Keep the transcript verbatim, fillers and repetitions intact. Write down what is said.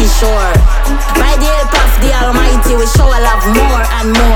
seashore. By the help of the Almighty, we shower love more and more.